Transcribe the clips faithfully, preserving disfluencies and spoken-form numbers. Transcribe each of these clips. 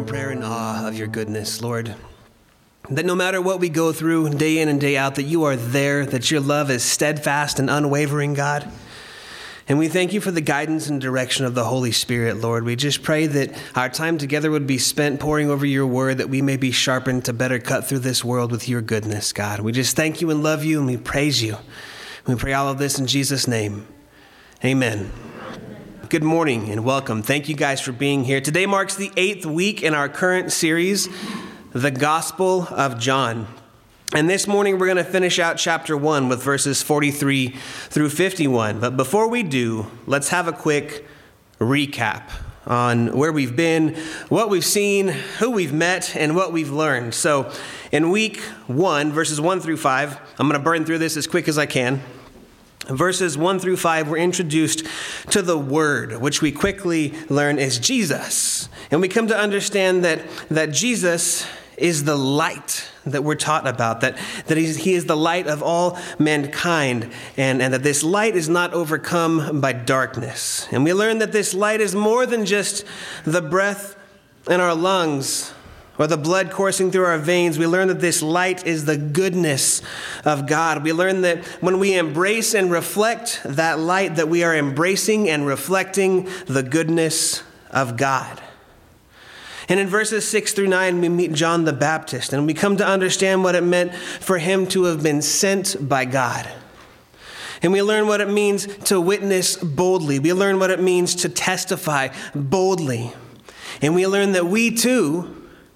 prayer in awe of your goodness, Lord. That no matter what we go through day in and day out, that you are there, that your love is steadfast and unwavering, God. And we thank you for the guidance and direction of the Holy Spirit, Lord. We just pray that our time together would be spent poring over your word, that we may be sharpened to better cut through this world with your goodness, God. We just thank you and love you, and we praise you. We pray all of this in Jesus' name. Amen. Good morning and welcome. Thank you guys for being here. Today marks the eighth week in our current series, The Gospel of John. And this morning we're going to finish out chapter one with verses forty-three through fifty-one. But before we do, let's have a quick recap on where we've been, what we've seen, who we've met, and what we've learned. So in week one, verses one through five, I'm going to burn through this as quick as I can. Verses one through five, we're introduced to the Word, which we quickly learn is Jesus. And we come to understand that, that Jesus is the light that we're taught about, that, that he's, he is the light of all mankind, and, and that this light is not overcome by darkness. And we learn that this light is more than just the breath in our lungs or the blood coursing through our veins. We learn that this light is the goodness of God. We learn that when we embrace and reflect that light, that we are embracing and reflecting the goodness of God. And in verses six through nine, we meet John the Baptist, and we come to understand what it meant for him to have been sent by God. And we learn what it means to witness boldly. We learn what it means to testify boldly. And we learn that we too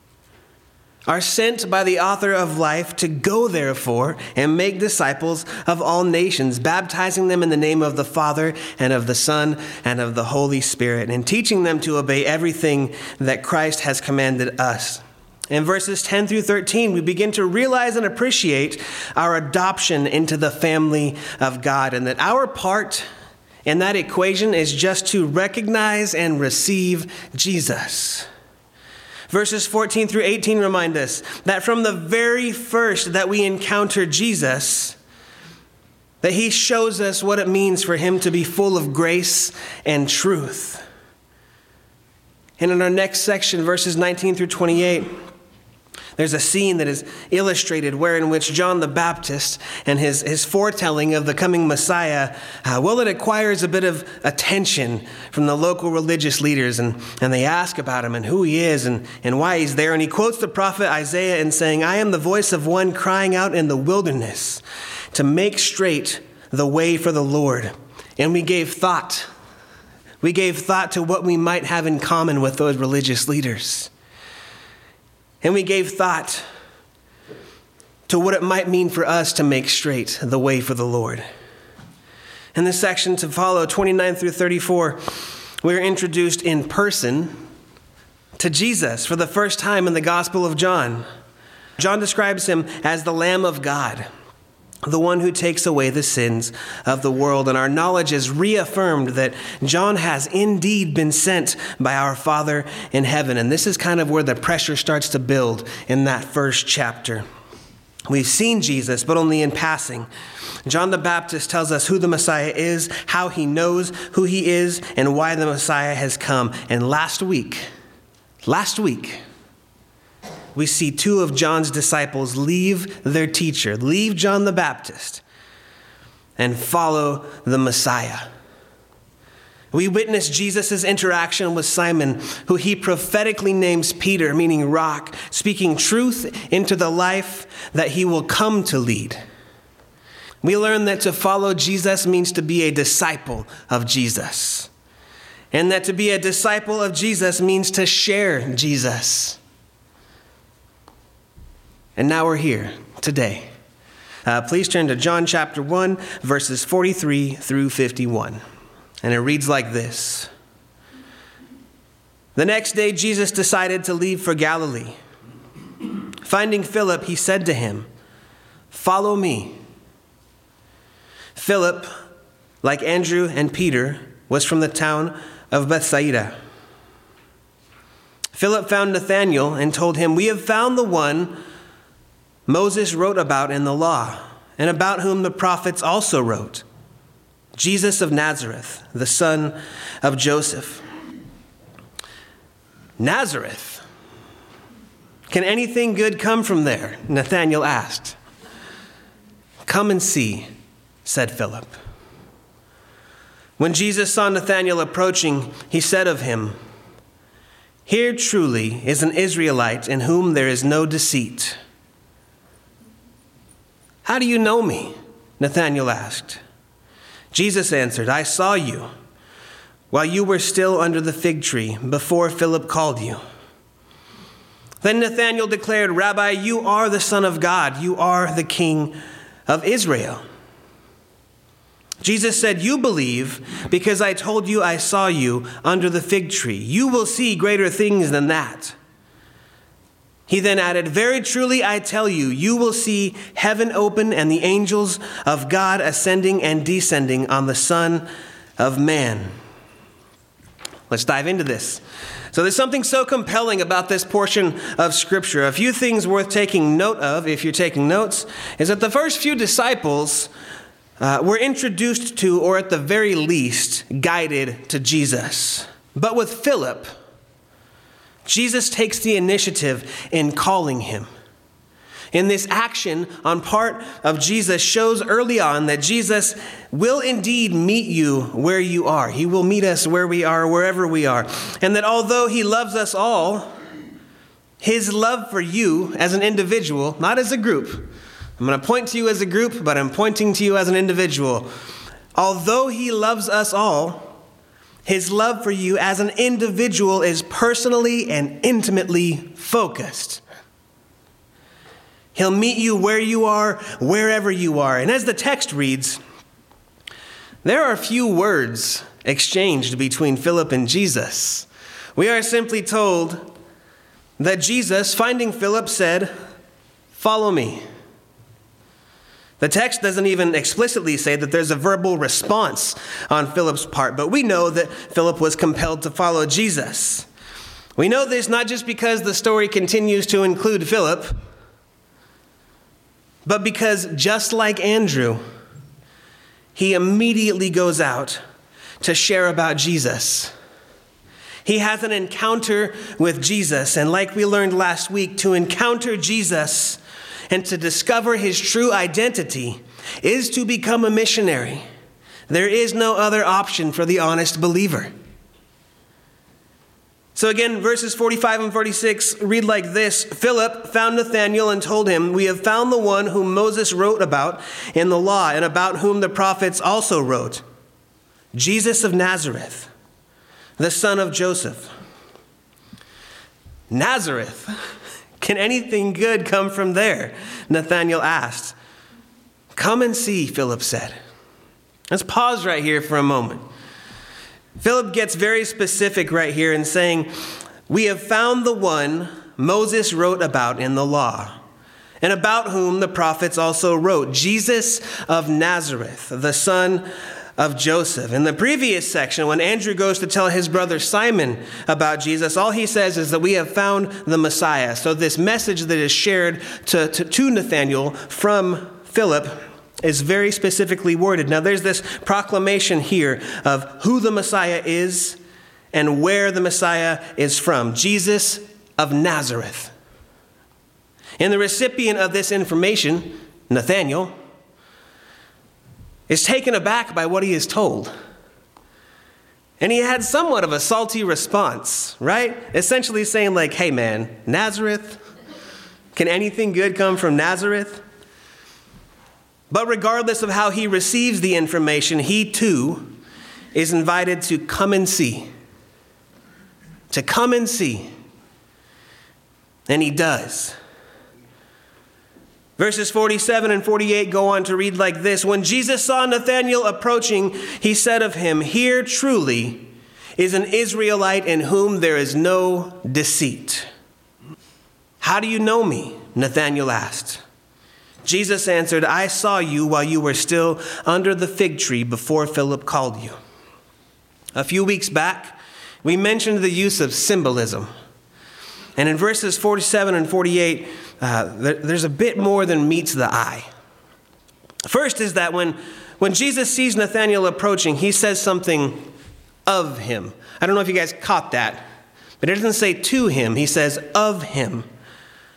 are sent by the author of life to go, therefore, and make disciples of all nations, baptizing them in the name of the Father and of the Son and of the Holy Spirit, and teaching them to obey everything that Christ has commanded us. In verses ten through thirteen, we begin to realize and appreciate our adoption into the family of God, and that our part in that equation is just to recognize and receive Jesus. Verses fourteen through eighteen remind us that from the very first that we encounter Jesus, that he shows us what it means for him to be full of grace and truth. And in our next section, verses nineteen through twenty-eight, there's a scene that is illustrated wherein which John the Baptist and his, his foretelling of the coming Messiah, uh, well, it acquires a bit of attention from the local religious leaders, and, and they ask about him and who he is and, and why he's there. And he quotes the prophet Isaiah in saying, "I am the voice of one crying out in the wilderness to make straight the way for the Lord." And we gave thought. We gave thought to what we might have in common with those religious leaders. And we gave thought to what it might mean for us to make straight the way for the Lord. In this section to follow, twenty-nine through thirty-four, we're introduced in person to Jesus for the first time in the Gospel of John. John describes him as the Lamb of God, the one who takes away the sins of the world. And our knowledge is reaffirmed that John has indeed been sent by our Father in heaven. And this is kind of where the pressure starts to build in that first chapter. We've seen Jesus, but only in passing. John the Baptist tells us who the Messiah is, how he knows who he is, and why the Messiah has come. And last week, last week, we see two of John's disciples leave their teacher, leave John the Baptist, and follow the Messiah. We witness Jesus' interaction with Simon, who he prophetically names Peter, meaning rock, speaking truth into the life that he will come to lead. We learn that to follow Jesus means to be a disciple of Jesus, and that to be a disciple of Jesus means to share Jesus. And now we're here today. Uh, please turn to John chapter one, verses forty-three through fifty-one. And it reads like this. The next day, Jesus decided to leave for Galilee. Finding Philip, he said to him, "Follow me." Philip, like Andrew and Peter, was from the town of Bethsaida. Philip found Nathanael and told him, "We have found the one Moses wrote about in the law, and about whom the prophets also wrote, Jesus of Nazareth, the son of Joseph." Nazareth. Can anything good come from there? Nathanael asked. Come and see, said Philip. When Jesus saw Nathanael approaching, he said of him, Here truly is an Israelite in whom there is no deceit. How do you know me? Nathanael asked. Jesus answered, I saw you while you were still under the fig tree before Philip called you. Then Nathanael declared, Rabbi, you are the Son of God. You are the King of Israel. Jesus said, You believe because I told you I saw you under the fig tree. You will see greater things than that. He then added, Very truly I tell you, you will see heaven open and the angels of God ascending and descending on the Son of Man. Let's dive into this. So there's something so compelling about this portion of Scripture. A few things worth taking note of, if you're taking notes, is that the first few disciples uh, were introduced to, or at the very least, guided to Jesus. But with Philip, Jesus takes the initiative in calling him. In this action on part of Jesus shows early on that Jesus will indeed meet you where you are. He will meet us where we are, wherever we are. And that although he loves us all, his love for you as an individual, not as a group. I'm going to point to you as a group, but I'm pointing to you as an individual. Although he loves us all, his love for you as an individual is personally and intimately focused. He'll meet you where you are, wherever you are. And as the text reads, there are few words exchanged between Philip and Jesus. We are simply told that Jesus, finding Philip, said, Follow me. The text doesn't even explicitly say that there's a verbal response on Philip's part, but we know that Philip was compelled to follow Jesus. We know this not just because the story continues to include Philip, but because just like Andrew, he immediately goes out to share about Jesus. He has an encounter with Jesus, and like we learned last week, to encounter Jesus and to discover his true identity is to become a missionary. There is no other option for the honest believer. So again, verses forty-five and forty-six read like this. Philip found Nathanael and told him, We have found the one whom Moses wrote about in the law and about whom the prophets also wrote, Jesus of Nazareth, the son of Joseph. Nazareth? Can anything good come from there? Nathanael asked. Come and see, Philip said. Let's pause right here for a moment. Philip gets very specific right here in saying, we have found the one Moses wrote about in the law, and about whom the prophets also wrote, Jesus of Nazareth, the son of Joseph. In the previous section, when Andrew goes to tell his brother Simon about Jesus, all he says is that we have found the Messiah. So this message that is shared to, to, to Nathanael from Philip is very specifically worded. Now there's this proclamation here of who the Messiah is and where the Messiah is from. Jesus of Nazareth. And the recipient of this information, Nathanael, is taken aback by what he is told. And he had somewhat of a salty response, right? Essentially saying like, hey man, Nazareth? Can anything good come from Nazareth? But regardless of how he receives the information, he too is invited to come and see. To come and see. And he does. Verses forty-seven and forty-eight go on to read like this. When Jesus saw Nathanael approaching, he said of him, Here truly is an Israelite in whom there is no deceit. How do you know me? Nathanael asked. Jesus answered, I saw you while you were still under the fig tree before Philip called you. A few weeks back, we mentioned the use of symbolism. And in verses forty-seven and forty-eight, uh, there, there's a bit more than meets the eye. First is that when, when Jesus sees Nathanael approaching, he says something of him. I don't know if you guys caught that, but it doesn't say to him. He says of him.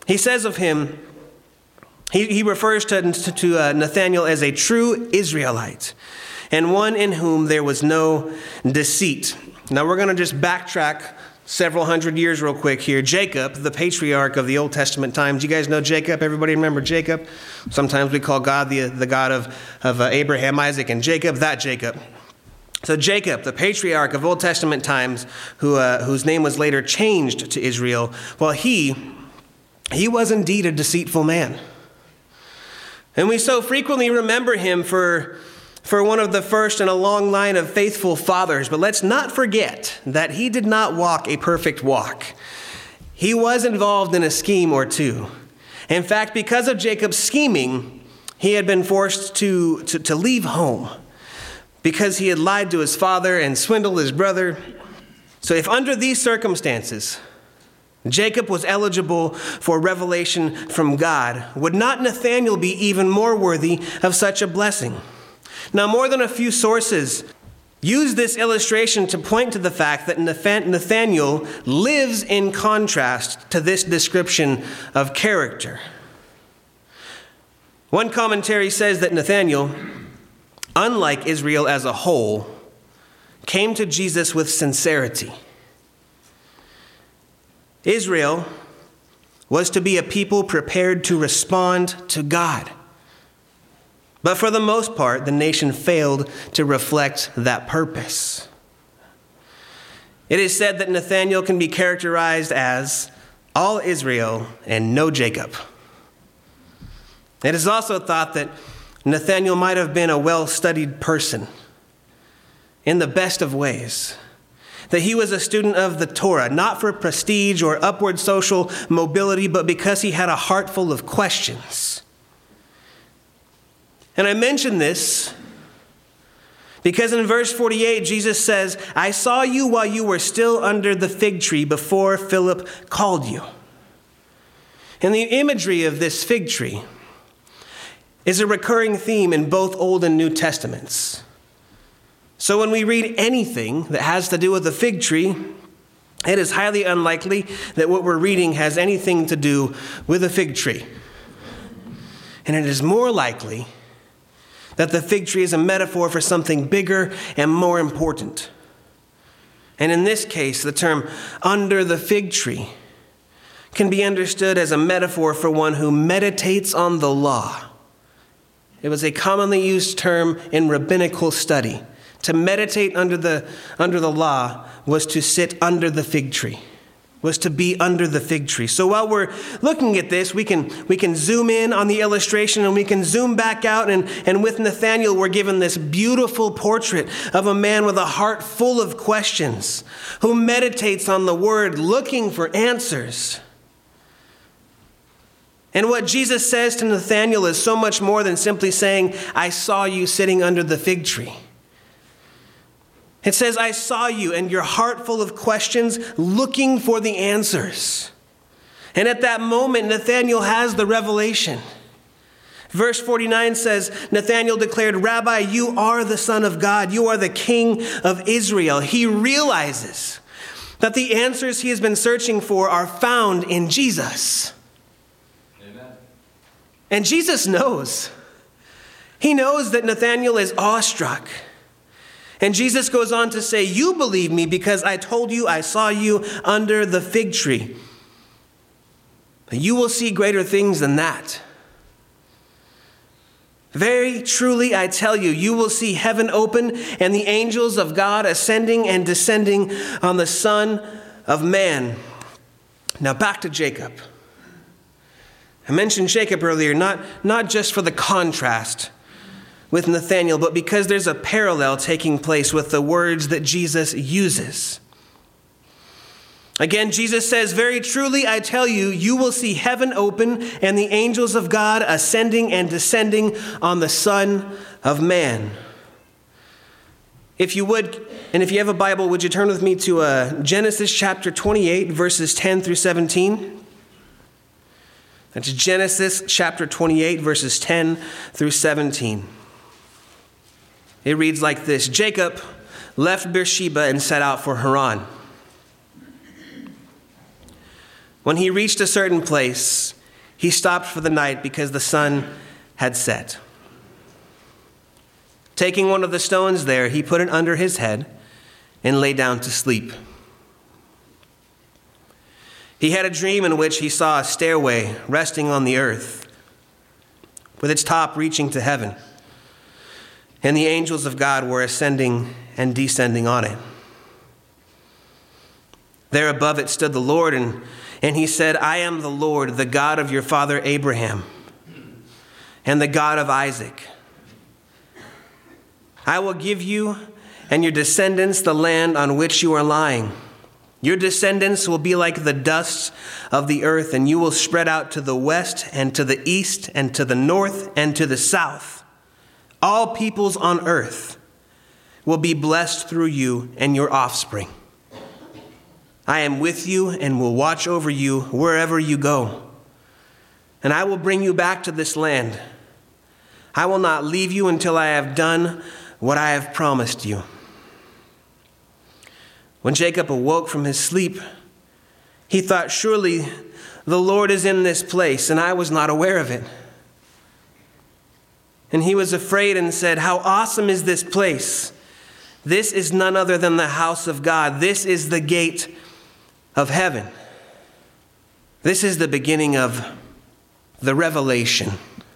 He says of him, he, he refers to, to uh, Nathanael as a true Israelite and one in whom there was no deceit. Now we're going to just backtrack several hundred years real quick here. Jacob, the patriarch of the Old Testament times. You guys know Jacob? Everybody remember Jacob? Sometimes we call God the, the God of, of uh, Abraham, Isaac, and Jacob, that Jacob. So Jacob, the patriarch of Old Testament times, who uh, whose name was later changed to Israel, well, he, he was indeed a deceitful man. And we so frequently remember him for, for one of the first in a long line of faithful fathers. But let's not forget that he did not walk a perfect walk. He was involved in a scheme or two. In fact, because of Jacob's scheming, he had been forced to, to, to leave home because he had lied to his father and swindled his brother. So if under these circumstances, Jacob was eligible for revelation from God, would not Nathanael be even more worthy of such a blessing? Now, more than a few sources use this illustration to point to the fact that Nathanael lives in contrast to this description of character. One commentary says that Nathanael, unlike Israel as a whole, came to Jesus with sincerity. Israel was to be a people prepared to respond to God. But for the most part, the nation failed to reflect that purpose. It is said that Nathanael can be characterized as all Israel and no Jacob. It is also thought that Nathanael might have been a well-studied person in the best of ways. That he was a student of the Torah, not for prestige or upward social mobility, but because he had a heart full of questions. And I mention this because in verse forty-eight, Jesus says, I saw you while you were still under the fig tree before Philip called you. And the imagery of this fig tree is a recurring theme in both Old and New Testaments. So when we read anything that has to do with a fig tree, it is highly unlikely that what we're reading has anything to do with a fig tree. And it is more likely that the fig tree is a metaphor for something bigger and more important. And in this case, the term under the fig tree can be understood as a metaphor for one who meditates on the law. It was a commonly used term in rabbinical study. To meditate under the, under the law was to sit under the fig tree, was to be under the fig tree. So while we're looking at this, we can, we can zoom in on the illustration and we can zoom back out. And, and with Nathanael, we're given this beautiful portrait of a man with a heart full of questions, who meditates on the word, looking for answers. And what Jesus says to Nathanael is so much more than simply saying, I saw you sitting under the fig tree. It says, I saw you and your heart full of questions looking for the answers. And at that moment, Nathanael has the revelation. Verse forty-nine says, Nathanael declared, Rabbi, you are the Son of God. You are the King of Israel. He realizes that the answers he has been searching for are found in Jesus. Amen. And Jesus knows. He knows that Nathanael is awestruck. And Jesus goes on to say, you believe me because I told you I saw you under the fig tree. But you will see greater things than that. Very truly, I tell you, you will see heaven open and the angels of God ascending and descending on the Son of Man. Now back to Jacob. I mentioned Jacob earlier, not, not just for the contrast with Nathanael, but because there's a parallel taking place with the words that Jesus uses. Again, Jesus says, very truly, I tell you, you will see heaven open and the angels of God ascending and descending on the Son of Man. If you would, and if you have a Bible, would you turn with me to uh, Genesis chapter twenty-eight, verses ten through seventeen? That's Genesis chapter twenty-eight, verses ten through seventeen. It reads like this. Jacob left Beersheba and set out for Haran. When he reached a certain place, he stopped for the night because the sun had set. Taking one of the stones there, he put it under his head and lay down to sleep. He had a dream in which he saw a stairway resting on the earth, with its top reaching to heaven, and the angels of God were ascending and descending on it. There above it stood the Lord, and, and he said, I am the Lord, the God of your father Abraham, and the God of Isaac. I will give you and your descendants the land on which you are lying. Your descendants will be like the dust of the earth, and you will spread out to the west and to the east and to the north and to the south. All peoples on earth will be blessed through you and your offspring. I am with you and will watch over you wherever you go. And I will bring you back to this land. I will not leave you until I have done what I have promised you. When Jacob awoke from his sleep, he thought, surely the Lord is in this place, and I was not aware of it. And he was afraid and said, how awesome is this place? This is none other than the house of God. This is the gate of heaven. This is the beginning of the revelation.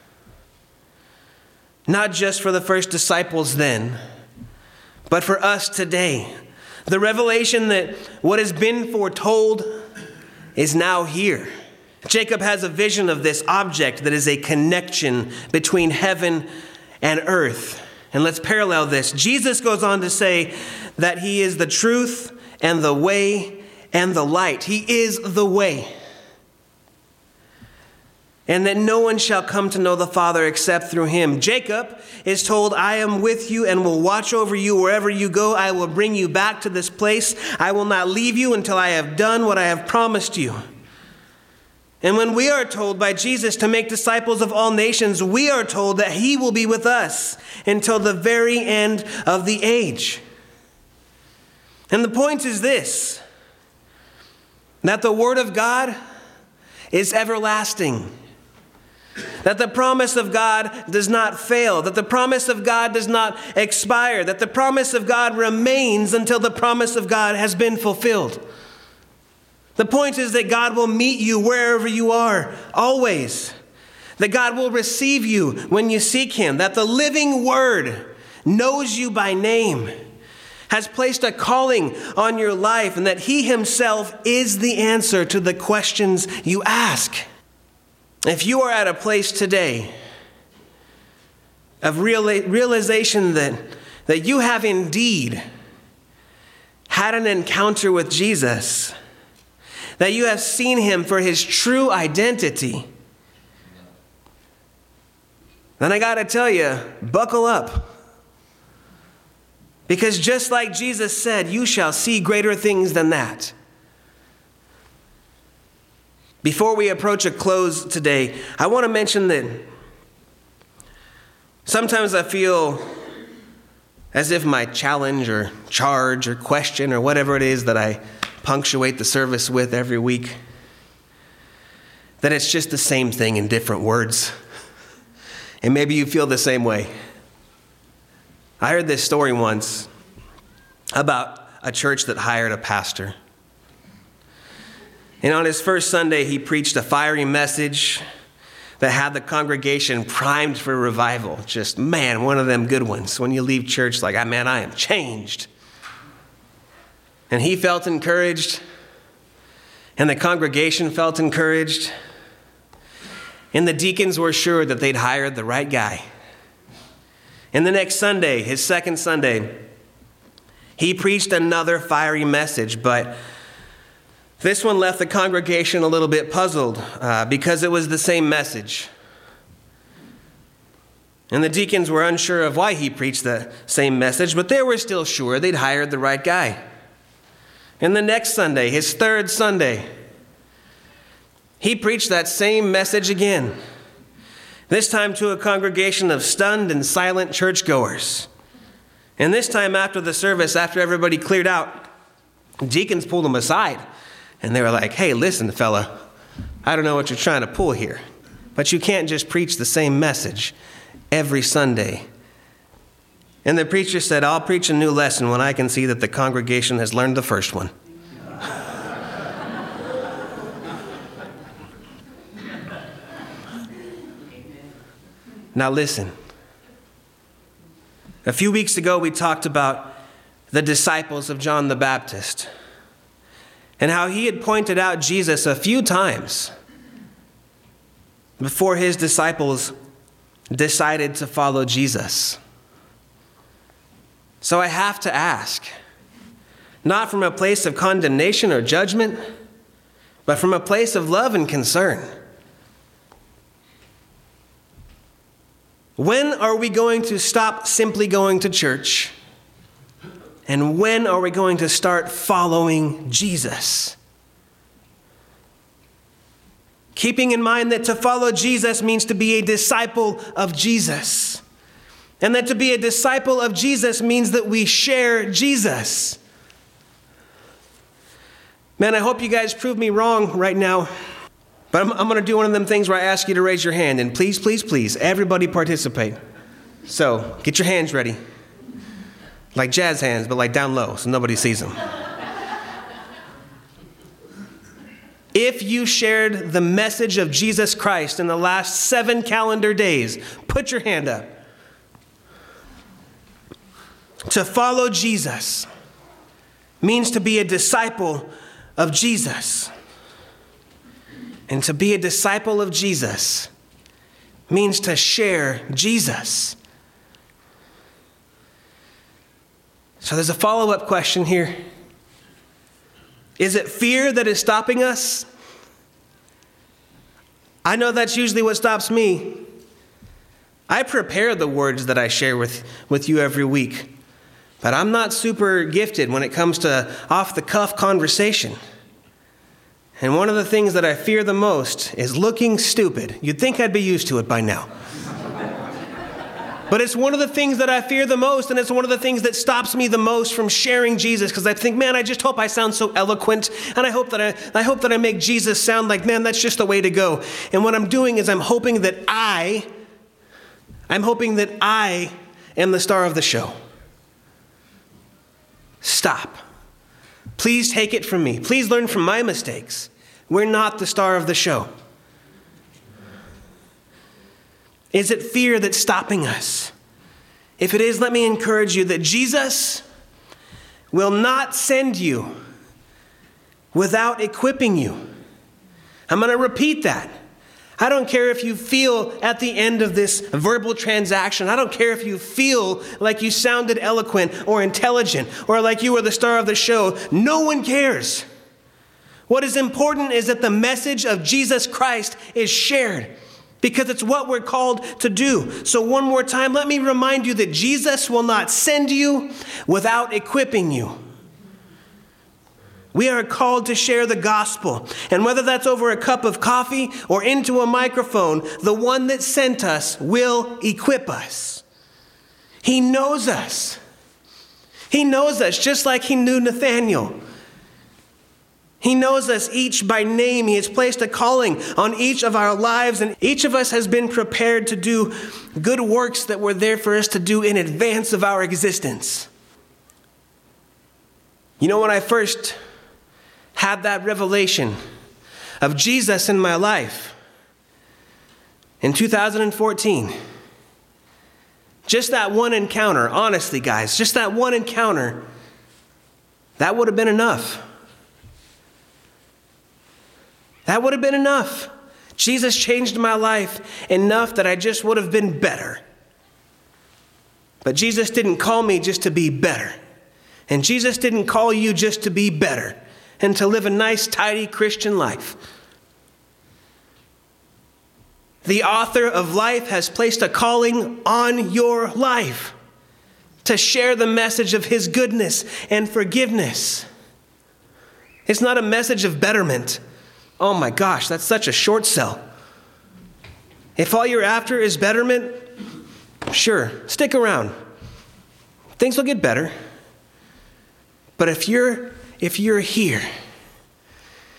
Not just for the first disciples then, but for us today. The revelation that what has been foretold is now here. Jacob has a vision of this object that is a connection between heaven and earth. And let's parallel this. Jesus goes on to say that he is the truth and the way and the light. He is the way. And that no one shall come to know the Father except through him. Jacob is told, I am with you and will watch over you wherever you go. I will bring you back to this place. I will not leave you until I have done what I have promised you. And when we are told by Jesus to make disciples of all nations, we are told that he will be with us until the very end of the age. And the point is this, that the word of God is everlasting. That the promise of God does not fail, that the promise of God does not expire, that the promise of God remains until the promise of God has been fulfilled. The point is that God will meet you wherever you are, always. That God will receive you when you seek him, that the living word knows you by name, has placed a calling on your life, and that he himself is the answer to the questions you ask. If you are at a place today of real, realization that, that you have indeed had an encounter with Jesus, that you have seen him for his true identity, then I got to tell you, buckle up. Because just like Jesus said, you shall see greater things than that. Before we approach a close today, I want to mention that sometimes I feel as if my challenge or charge or question or whatever it is that I punctuate the service with every week, that it's just the same thing in different words. And maybe you feel the same way. I heard this story once about a church that hired a pastor. And on his first Sunday, he preached a fiery message that had the congregation primed for revival. Just, man, one of them good ones. When you leave church, like, man, I am changed. And he felt encouraged. And the congregation felt encouraged. And the deacons were sure that they'd hired the right guy. And the next Sunday, his second Sunday, he preached another fiery message, but this one left the congregation a little bit puzzled uh, because it was the same message. And the deacons were unsure of why he preached the same message, but they were still sure they'd hired the right guy. And the next Sunday, his third Sunday, he preached that same message again, this time to a congregation of stunned and silent churchgoers. And this time after the service, after everybody cleared out, deacons pulled him aside And they were like, hey, listen, fella, I don't know what you're trying to pull here, but you can't just preach the same message every Sunday. And the preacher said, I'll preach a new lesson when I can see that the congregation has learned the first one. Now listen. A few weeks ago, we talked about the disciples of John the Baptist and how he had pointed out Jesus a few times before his disciples decided to follow Jesus. So I have to ask, not from a place of condemnation or judgment, but from a place of love and concern. When are we going to stop simply going to church? And when are we going to start following Jesus? Keeping in mind that to follow Jesus means to be a disciple of Jesus. And that to be a disciple of Jesus means that we share Jesus. Man, I hope you guys prove me wrong right now. But I'm, I'm going to do one of them things where I ask you to raise your hand. And please, please, please, everybody participate. So get your hands ready. Like jazz hands, but like down low so nobody sees them. If you shared the message of Jesus Christ in the last seven calendar days, put your hand up. To follow Jesus means to be a disciple of Jesus. And to be a disciple of Jesus means to share Jesus. So there's a follow-up question here. Is it fear that is stopping us? I know that's usually what stops me. I prepare the words that I share with, with you every week, but I'm not super gifted when it comes to off-the-cuff conversation. And one of the things that I fear the most is looking stupid. You'd think I'd be used to it by now. But it's one of the things that I fear the most, and it's one of the things that stops me the most from sharing Jesus, because I think, man, I just hope I sound so eloquent, and I hope that I, I hope that I make Jesus sound like, man, that's just the way to go. And what I'm doing is I'm hoping that I, I'm hoping that I am the star of the show. Stop. Please take it from me. Please learn from my mistakes. We're not the star of the show. Is it fear that's stopping us? If it is, let me encourage you that Jesus will not send you without equipping you. I'm going to repeat that. I don't care if you feel at the end of this verbal transaction, I don't care if you feel like you sounded eloquent or intelligent or like you were the star of the show. No one cares. What is important is that the message of Jesus Christ is shared, because it's what we're called to do. So one more time, let me remind you that Jesus will not send you without equipping you. We are called to share the gospel. And whether that's over a cup of coffee or into a microphone, the one that sent us will equip us. He knows us. He knows us just like he knew Nathaniel. He knows us each by name. He has placed a calling on each of our lives, and each of us has been prepared to do good works that were there for us to do in advance of our existence. You know, when I first had that revelation of Jesus in my life in two thousand fourteen, just that one encounter, honestly, guys, just that one encounter, that would have been enough. That would have been enough. Jesus changed my life enough that I just would have been better. But Jesus didn't call me just to be better. And Jesus didn't call you just to be better and to live a nice, tidy Christian life. The author of life has placed a calling on your life to share the message of his goodness and forgiveness. It's not a message of betterment. Oh my gosh, that's such a short sell. If all you're after is betterment, sure, stick around. Things will get better. But if you're if you're here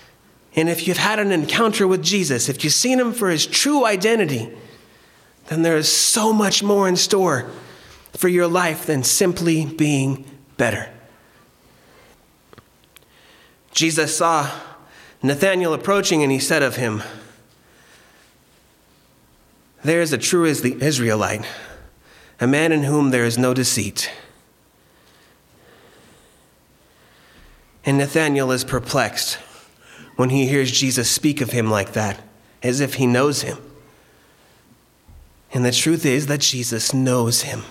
And if you've had an encounter with Jesus, if you've seen him for his true identity, then there is so much more in store for your life than simply being better. Jesus saw Nathanael approaching, and he said of him, "There is a true Israelite, a man in whom there is no deceit." And Nathanael is perplexed when he hears Jesus speak of him like that, as if he knows him. And the truth is that Jesus knows him.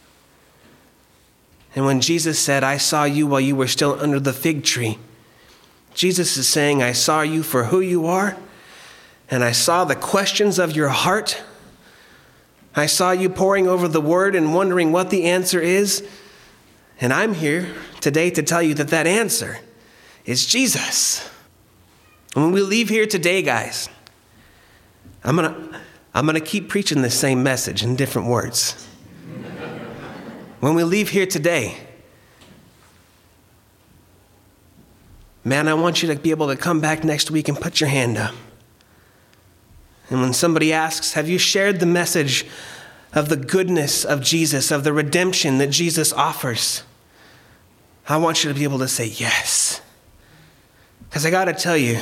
And when Jesus said, "I saw you while you were still under the fig tree," Jesus is saying, I saw you for who you are, and I saw the questions of your heart. I saw you poring over the word and wondering what the answer is. And I'm here today to tell you that that answer is Jesus. And when we leave here today, guys, I'm going to I'm going to keep preaching the same message in different words. When we leave here today, man, I want you to be able to come back next week and put your hand up. And when somebody asks, have you shared the message of the goodness of Jesus, of the redemption that Jesus offers? I want you to be able to say yes. Because I got to tell you,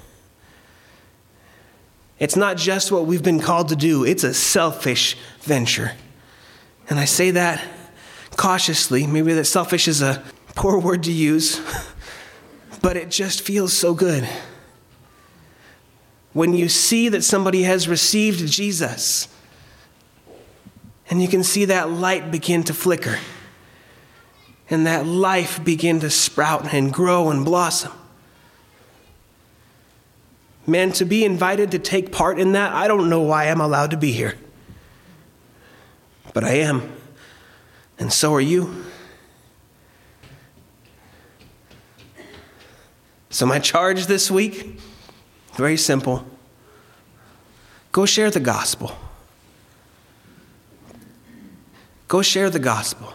it's not just what we've been called to do. It's a selfish venture. And I say that cautiously. Maybe that selfish is a poor word to use, but it just feels so good. When you see that somebody has received Jesus, and you can see that light begin to flicker, and that life begin to sprout and grow and blossom. Man, to be invited to take part in that, I don't know why I'm allowed to be here. But I am. And so are you. So my charge this week, very simple. Go share the gospel. Go share the gospel.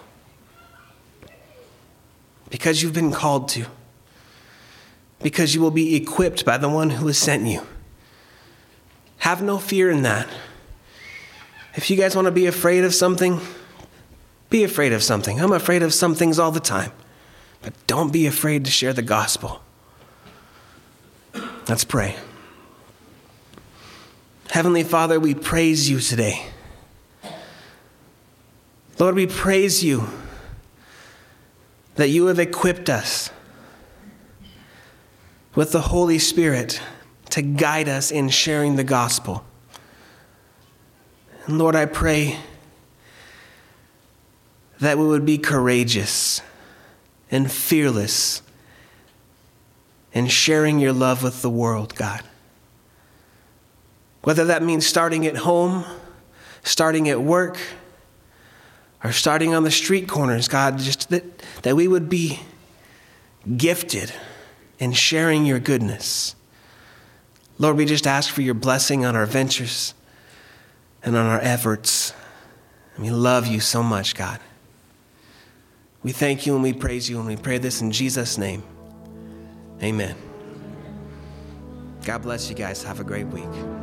Because you've been called to. Because you will be equipped by the one who has sent you. Have no fear in that. If you guys want to be afraid of something, be afraid of something. I'm afraid of some things all the time. But don't be afraid to share the gospel. Let's pray. Heavenly Father, we praise you today. Lord, we praise you that you have equipped us with the Holy Spirit to guide us in sharing the gospel. And Lord, I pray that we would be courageous and fearless in sharing your love with the world, God. Whether that means starting at home, starting at work, or starting on the street corners, God, just that, that we would be gifted in sharing your goodness. Lord, we just ask for your blessing on our ventures and on our efforts. And we love you so much, God. We thank you and we praise you, and we pray this in Jesus' name. Amen. God bless you guys. Have a great week.